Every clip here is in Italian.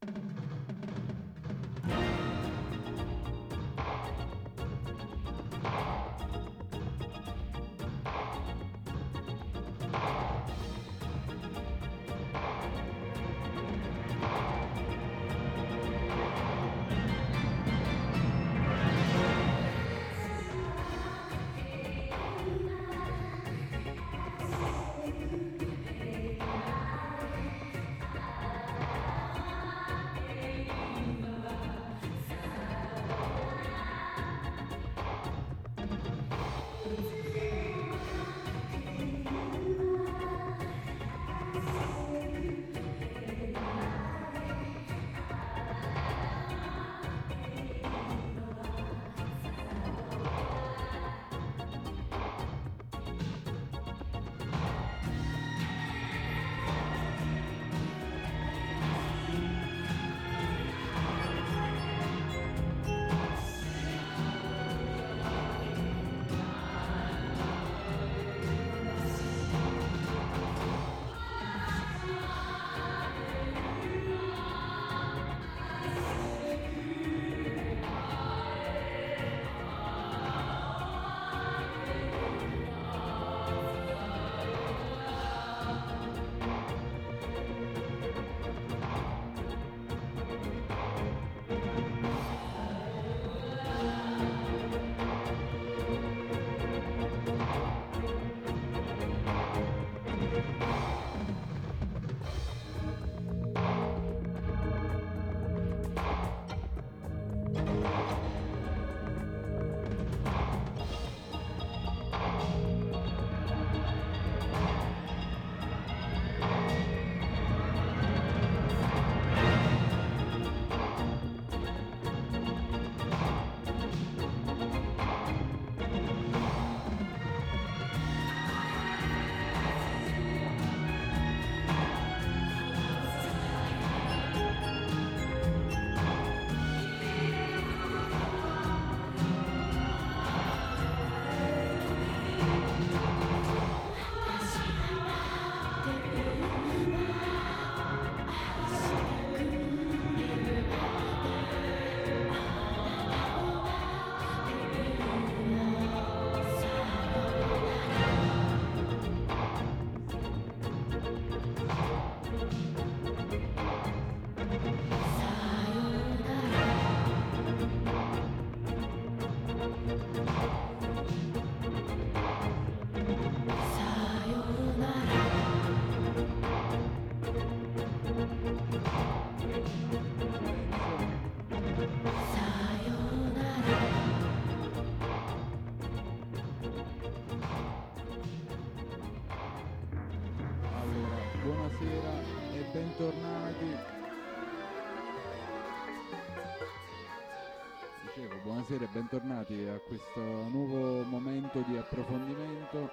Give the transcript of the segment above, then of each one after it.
Buonasera e bentornati a questo nuovo momento di approfondimento.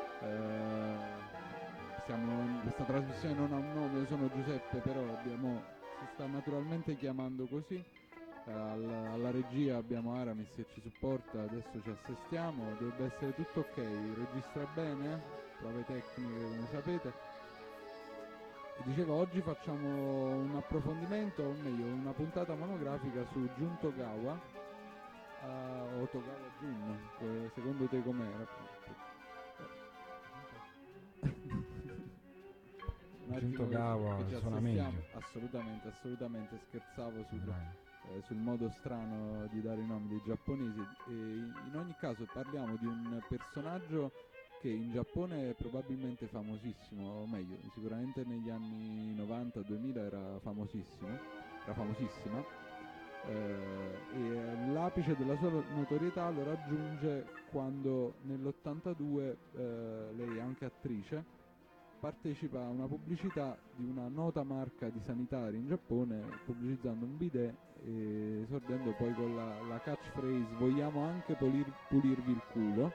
Questa trasmissione non ha un nome, io sono Giuseppe, però si sta naturalmente chiamando così. Alla regia abbiamo Aramis che ci supporta, adesso ci assestiamo, dovrebbe essere tutto ok, registra bene, prove tecniche come sapete. E dicevo, oggi facciamo un approfondimento, o meglio una puntata monografica su Jun Togawa, o Togawa Jun, secondo te com'era? Jun Togawa suona meglio. Assolutamente, scherzavo sul modo strano di dare i nomi dei giapponesi. E in ogni caso parliamo di un personaggio che in Giappone è probabilmente famosissimo, o meglio, sicuramente negli anni 90-2000 era famosissima, e l'apice della sua notorietà lo raggiunge quando nell'82 lei, anche attrice, partecipa a una pubblicità di una nota marca di sanitari in Giappone, pubblicizzando un bidet e esordendo poi con la catchphrase "vogliamo anche pulirvi il culo".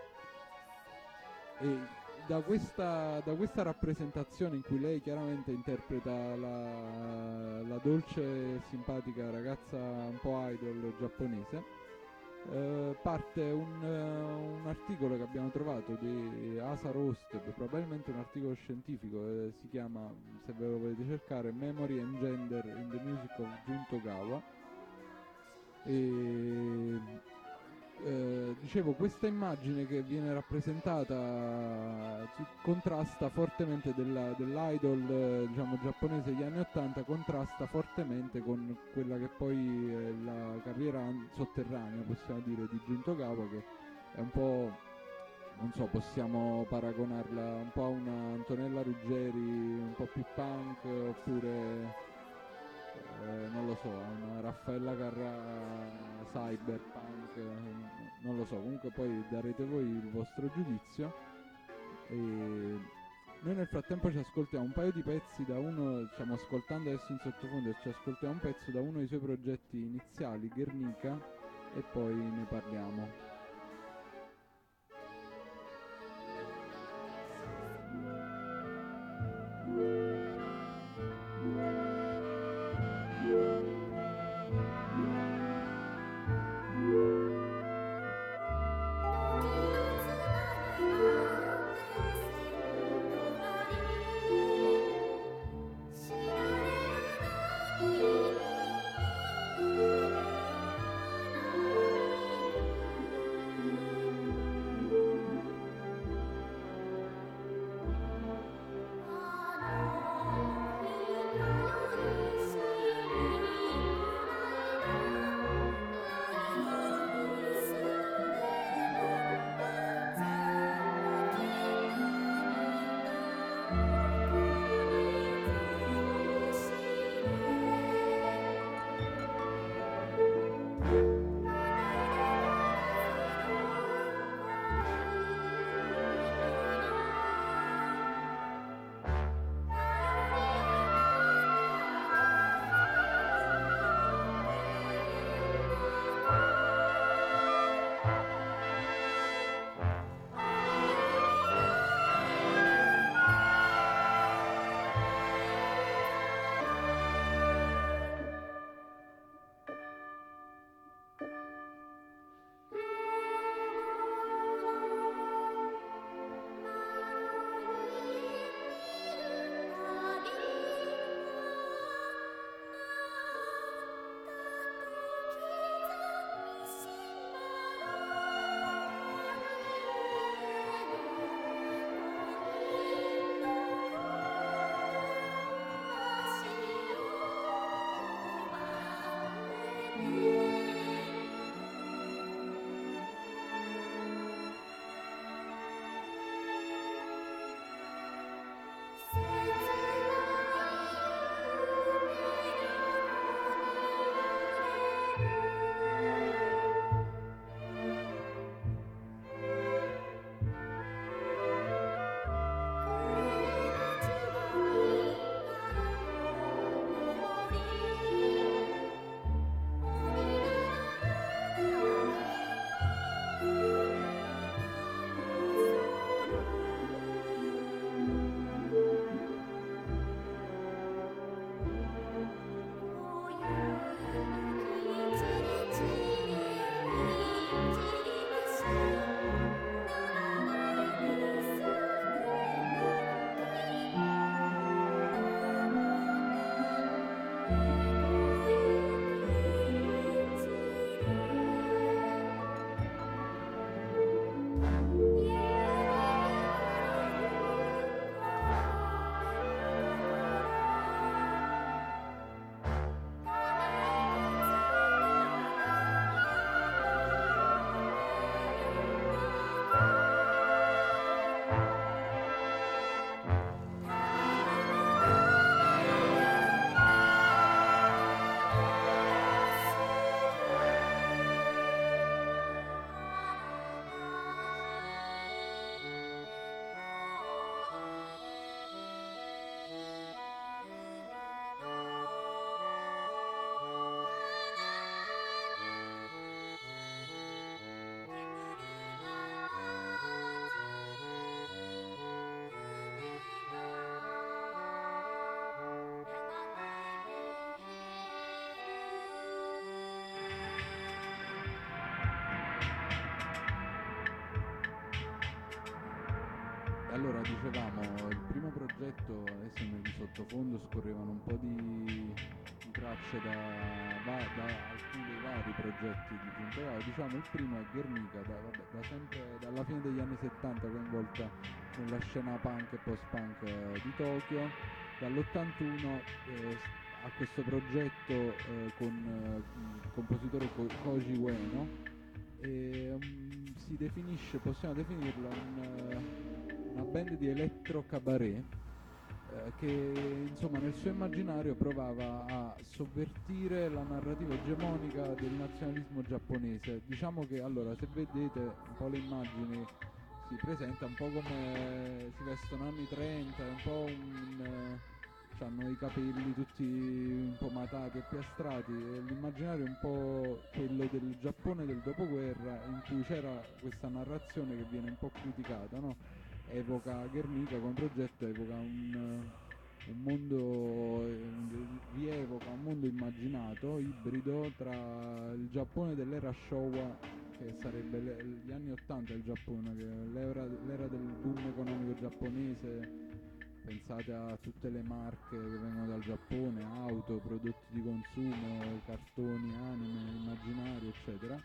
E da questa rappresentazione in cui lei chiaramente interpreta la dolce e simpatica ragazza un po' idol giapponese, parte un un articolo che abbiamo trovato di Asa Roast, probabilmente un articolo scientifico, si chiama, se ve lo volete cercare, Memory and Gender in the Music of Jun Togawa. E dicevo, questa immagine che viene rappresentata contrasta fortemente dell'idol diciamo giapponese degli anni 80, contrasta fortemente con quella che poi è la carriera sotterranea, possiamo dire, di Jun Togawa, che è un po', non so, possiamo paragonarla un po' a una Antonella Ruggeri un po' più punk, oppure non lo so, una Raffaella Carrà cyberpunk, non lo so, comunque poi darete voi il vostro giudizio. E noi nel frattempo ci ascoltiamo un paio di pezzi da uno, stiamo ascoltando adesso in sottofondo, e ci ascoltiamo un pezzo da uno dei suoi progetti iniziali, Guernica, e poi ne parliamo. allora dicevamo, il primo progetto, adesso nel sottofondo scorrevano un po' di tracce da alcuni dei vari progetti di Giunta Gava. Diciamo il primo è Guernica, da sempre, dalla fine degli anni 70 coinvolta nella scena punk e post-punk di Tokyo. Dall'81 ha questo progetto con il compositore Koji Ueno e si definisce, possiamo definirla una band di electro cabaret che insomma nel suo immaginario provava a sovvertire la narrativa egemonica del nazionalismo giapponese. Diciamo che allora, se vedete un po' le immagini, si presenta un po' come si vestono anni 30, un po' hanno i capelli tutti un po' matati e piastrati, e l'immaginario è un po' quello del Giappone del dopoguerra, in cui c'era questa narrazione che viene un po' criticata, no? Evoca Guernica come progetto, evoca un mondo, rievoca un mondo immaginato, ibrido tra il Giappone dell'era Showa, che sarebbe gli anni 80 del Giappone, che l'era del boom economico giapponese. Pensate a tutte le marche che vengono dal Giappone, auto, prodotti di consumo, cartoni, anime, immaginari, eccetera,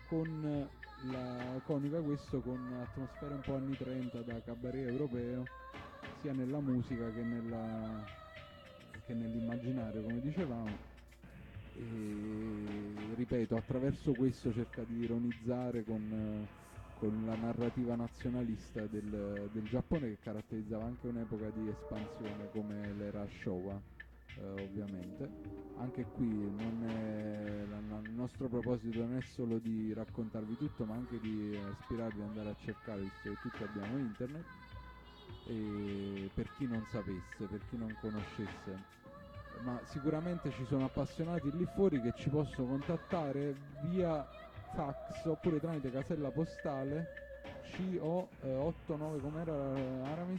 coniuga questo con atmosfere un po' anni 30 da cabaret europeo, sia nella musica che nell'immaginario, come dicevamo. E ripeto, attraverso questo cerca di ironizzare con la narrativa nazionalista del Giappone, che caratterizzava anche un'epoca di espansione come l'era Showa, ovviamente. Anche qui il nostro proposito non è solo di raccontarvi tutto, ma anche di ispirarvi ad andare a cercare, visto che tutti abbiamo internet, e per chi non sapesse, per chi non conoscesse. Ma sicuramente ci sono appassionati lì fuori che ci possono contattare via fax oppure tramite casella postale CO89, com'era Aramis?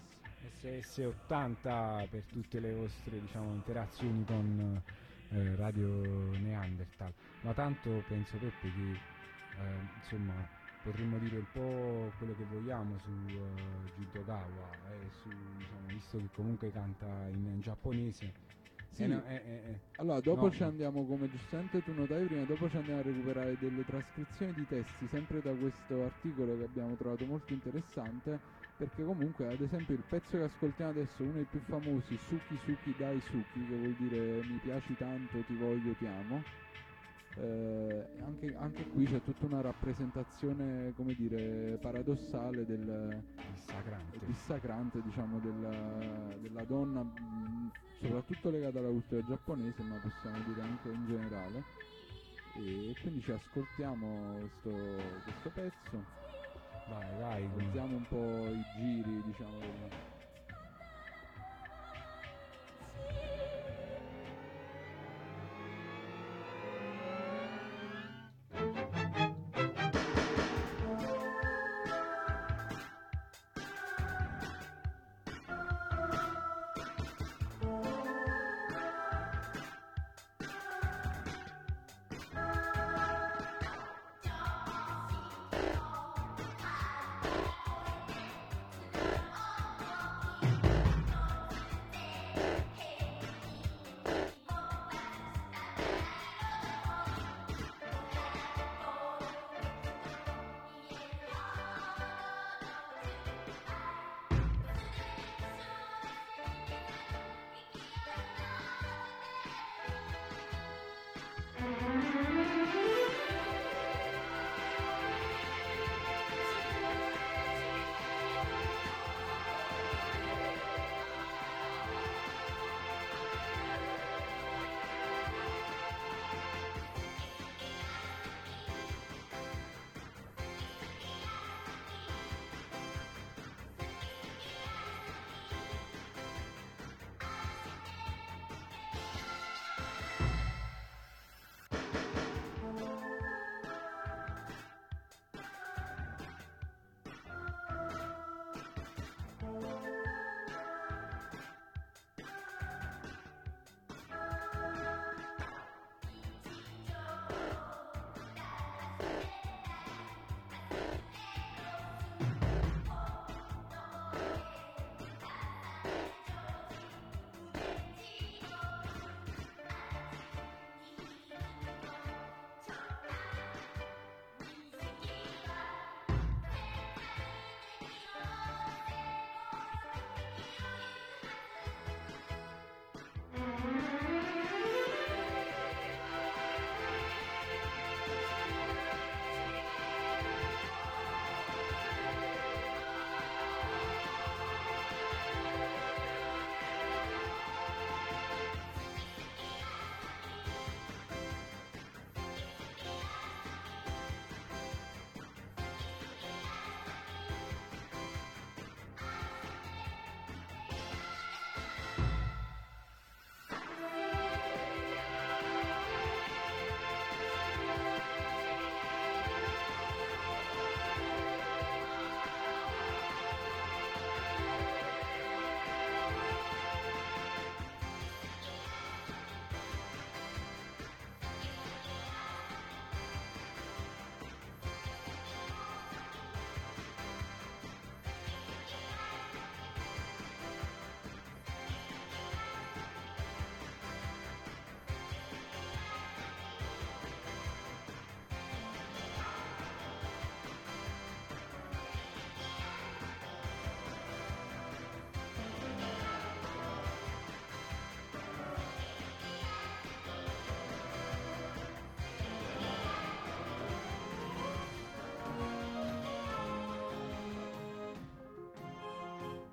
SS80 per tutte le vostre, diciamo, interazioni con Radio Neanderthal. Ma tanto penso, Peppe, che insomma potremmo dire un po' quello che vogliamo su Junto Gawa, diciamo, visto che comunque canta in giapponese. Sì. Allora dopo ci andiamo, come giustamente tu notavi prima, dopo ci andiamo a recuperare delle trascrizioni di testi sempre da questo articolo che abbiamo trovato molto interessante, perché comunque ad esempio il pezzo che ascoltiamo adesso, uno dei più famosi, Suki Suki Dai Suki, che vuol dire mi piaci tanto, ti voglio, ti amo. Anche qui c'è tutta una rappresentazione, come dire, paradossale dissacrante, diciamo, della donna, soprattutto legata alla cultura giapponese, ma possiamo dire anche in generale. E quindi ci ascoltiamo questo pezzo. Vai. Alziamo un po' i giri, diciamo.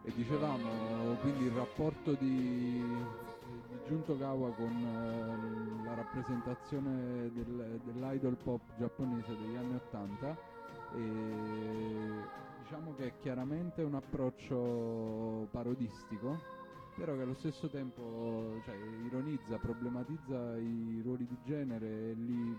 E dicevamo quindi il rapporto di Junto Kawa con la rappresentazione dell'idol pop giapponese degli anni '80, e diciamo che è chiaramente un approccio parodistico, però che allo stesso tempo, cioè, ironizza, problematizza i ruoli di genere e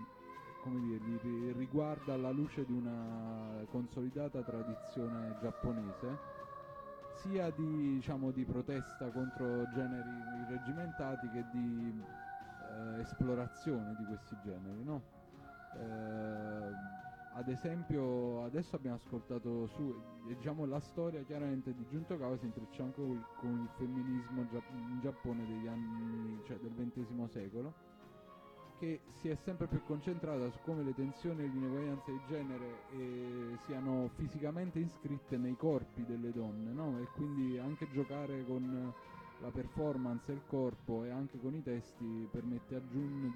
li riguarda alla luce di una consolidata tradizione giapponese, sia di protesta contro generi irreggimentati che di esplorazione di questi generi, no? Ad esempio adesso abbiamo ascoltato la storia chiaramente di Junto Kawa si intreccia anche con il femminismo in Giappone degli anni, cioè del XX secolo, che si è sempre più concentrata su come le tensioni e l'ineguaglianza di genere siano fisicamente iscritte nei corpi delle donne, no? E quindi anche giocare con la performance e il corpo e anche con i testi permette a Jun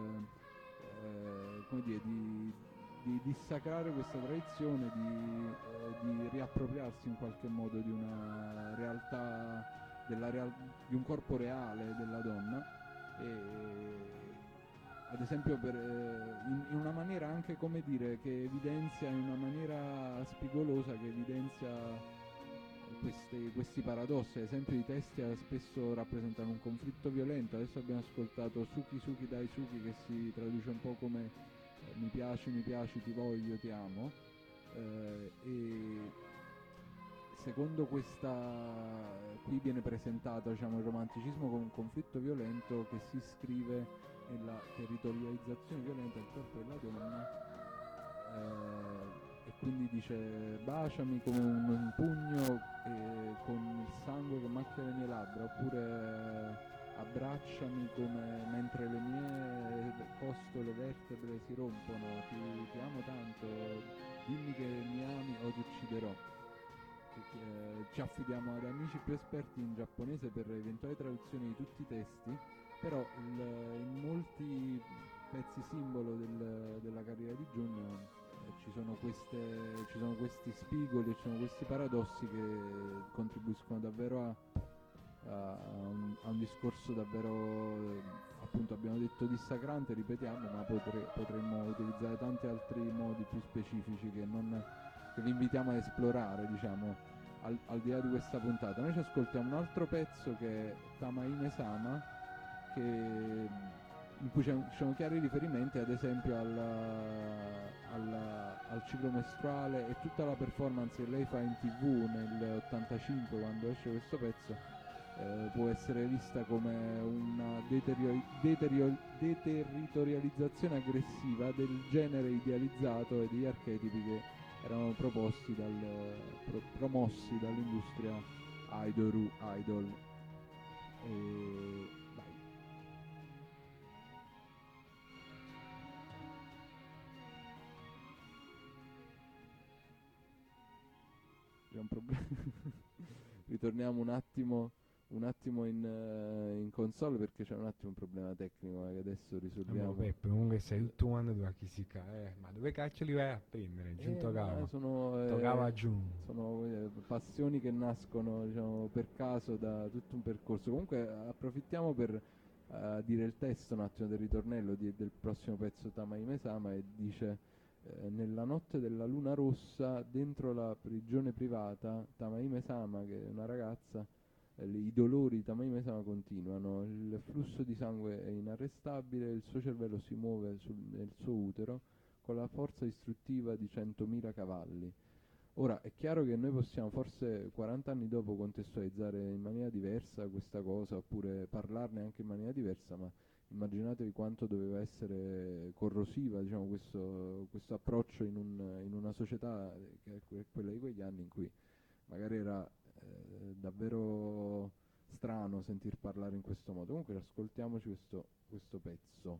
di dissacrare questa tradizione, di riappropriarsi in qualche modo di una realtà, di un corpo reale della donna, ad esempio in una maniera anche, come dire, che evidenzia in una maniera spigolosa, che evidenzia questi paradossi. Ad esempio i testi spesso rappresentano un conflitto violento. Adesso abbiamo ascoltato Suki Suki Dai Suki, che si traduce un po' come mi piaci, ti voglio, ti amo, e secondo qui viene presentato, diciamo, il romanticismo come un conflitto violento che si iscrive nella territorializzazione violenta del corpo della donna, e quindi dice baciami come un pugno con il sangue che macchia le mie labbra, oppure abbracciami mentre le mie costole vertebre si rompono, ti amo tanto, dimmi che mi ami o ti ucciderò. Ci affidiamo ad amici più esperti in giapponese per eventuali traduzioni di tutti i testi, però in molti pezzi simbolo della carriera di Jun ci sono questi spigoli, ci sono questi paradossi che contribuiscono davvero a un discorso davvero, appunto abbiamo detto dissacrante, ripetiamo, ma potremmo utilizzare tanti altri modi più specifici che vi invitiamo a esplorare, diciamo, al di là di questa puntata. Noi ci ascoltiamo un altro pezzo che è Tamaime Sama, in cui ci sono chiari riferimenti ad esempio al ciclo mestruale, e tutta la performance che lei fa in TV nel 85 quando esce questo pezzo può essere vista come una deterritorializzazione aggressiva del genere idealizzato e degli archetipi che erano promossi dall'industria idol. Vai. C'è un problema. Ritorniamo un attimo in console, perché c'è un attimo un problema tecnico che adesso risolviamo. Peppe, comunque sei tutto quando da Chisica, ma dove cacchio li vai a prendere? Giunto Kawa. Toccava giù. Sono passioni che nascono, diciamo, per caso da tutto un percorso. Comunque approfittiamo per dire il testo un attimo del ritornello del prossimo pezzo Tamaime Sama, e dice: nella notte della luna rossa, dentro la prigione privata, Tamaime Sama, che è una ragazza, i dolori di Tamaime Sama continuano, il flusso di sangue è inarrestabile, il suo cervello si muove nel suo utero con la forza distruttiva di 100.000 cavalli. Ora, è chiaro che noi possiamo forse 40 anni dopo contestualizzare in maniera diversa questa cosa, oppure parlarne anche in maniera diversa, ma immaginatevi quanto doveva essere corrosiva, diciamo, questo approccio in una società che è quella di quegli anni, in cui magari era davvero strano sentir parlare in questo modo. Comunque ascoltiamoci questo pezzo.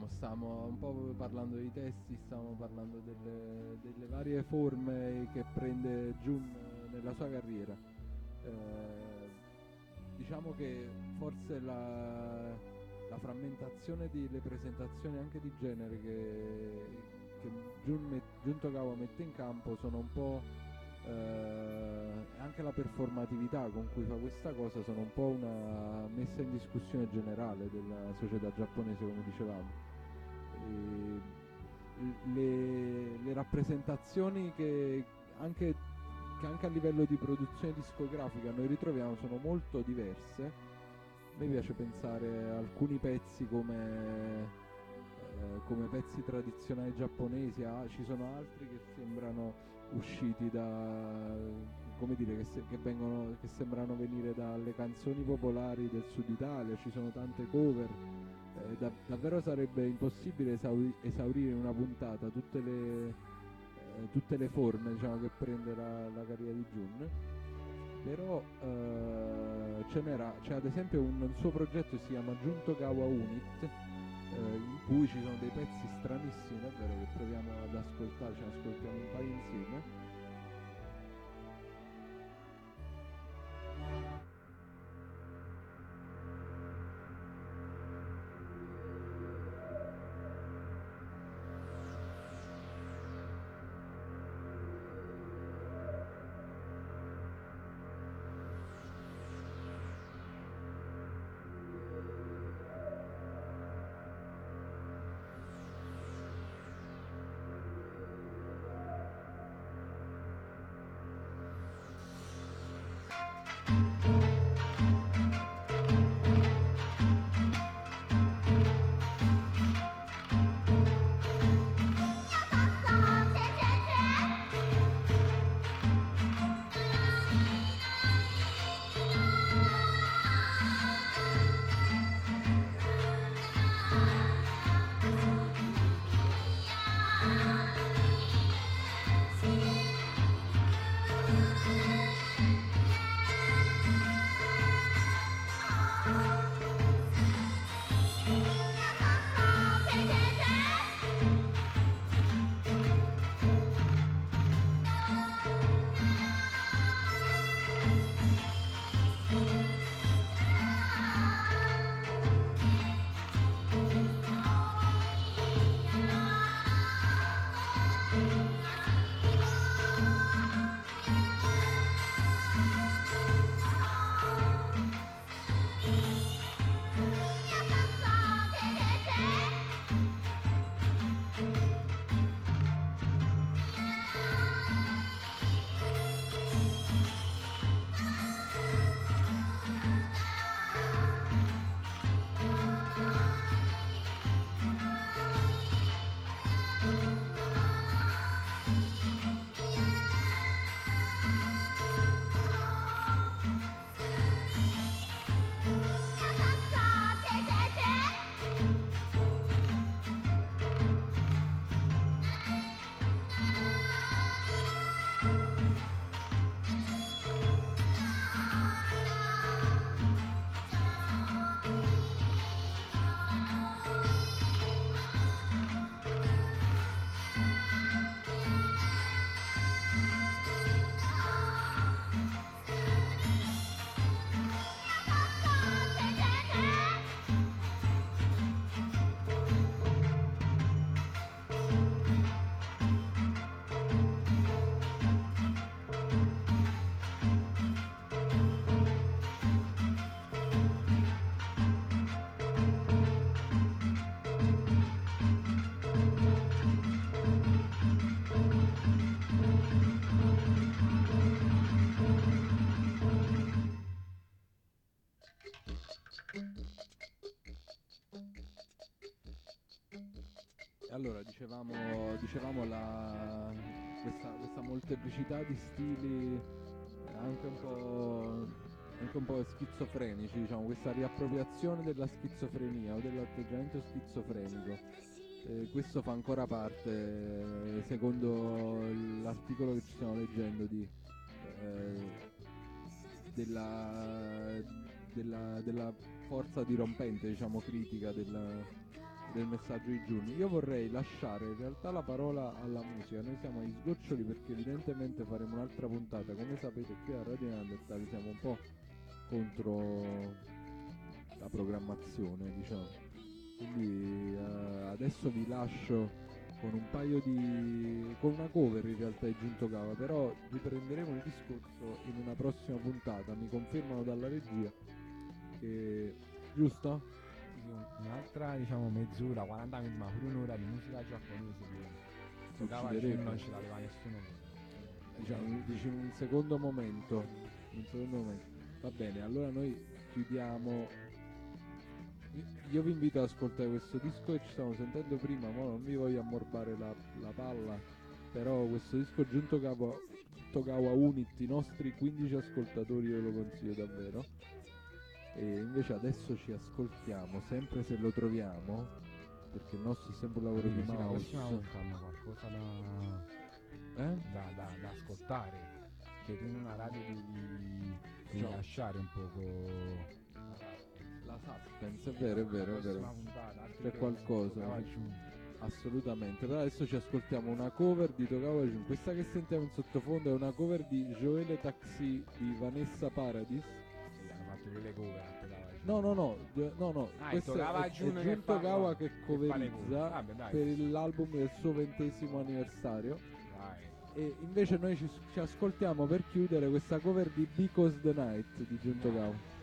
stiamo un po' parlando dei testi, stiamo parlando delle varie forme che prende Jun nella sua carriera. Diciamo che forse la frammentazione delle presentazioni anche di genere che Jun Togawa mette in campo sono un po' anche la performatività con cui fa questa cosa sono un po' una messa in discussione generale della società giapponese, come dicevamo. Le rappresentazioni che anche a livello di produzione discografica noi ritroviamo sono molto diverse. A me piace pensare a alcuni pezzi come pezzi tradizionali giapponesi, ci sono altri che sembrano usciti come dire, che sembrano venire dalle canzoni popolari del Sud Italia, ci sono tante cover, davvero sarebbe impossibile esaurire in una puntata tutte le forme, diciamo, che prende la carriera di Jun. Però c'è ad esempio un suo progetto che si chiama Jun Togawa Unit, in cui ci sono dei pezzi stranissimi davvero che proviamo ad ascoltare, ce ne ascoltiamo un paio insieme. Allora, dicevamo questa molteplicità di stili anche un po' schizofrenici, diciamo, questa riappropriazione della schizofrenia o dell'atteggiamento schizofrenico. Questo fa ancora parte, secondo l'articolo che ci stiamo leggendo, della forza dirompente, diciamo, critica del messaggio di Giuni. Io vorrei lasciare in realtà la parola alla musica. Noi siamo agli sgoccioli perché evidentemente faremo un'altra puntata. Come sapete qui a Radio Neanderthal siamo un po' contro la programmazione, diciamo. Quindi adesso vi lascio con un paio con una cover in realtà di Giunto Cava, però riprenderemo il discorso in una prossima puntata. Mi confermano dalla regia che giusto? Un'altra diciamo mezz'ora, 40 minuti, ma pure un'ora di musica giapponese che Cava non ce l'aveva nessuno. Diciamo, dici un secondo momento. Va bene, allora noi chiudiamo. Io vi invito ad ascoltare questo disco che ci stiamo sentendo prima, ma non vi voglio ammorbare la palla, però questo disco Giunto Togawa Unit, i nostri 15 ascoltatori io lo consiglio davvero. E invece adesso ci ascoltiamo, sempre se lo troviamo, perché il nostro è sempre un lavoro di mouse. La prossima volta hanno qualcosa da ascoltare, che tu in una radio di lasciare un poco la suspense, è vero. Puntata, c'è qualcosa, assolutamente. Però adesso ci ascoltiamo una cover di Togawa Jun. Questa che sentiamo in sottofondo è una cover di Joele Taxi di Vanessa Paradis. Hanno fatto delle cover. No, questo è Jun Togawa che coverizza per l'album del suo 20° anniversario. E invece noi ci ascoltiamo per chiudere questa cover di Because the Night di Jun Togawa.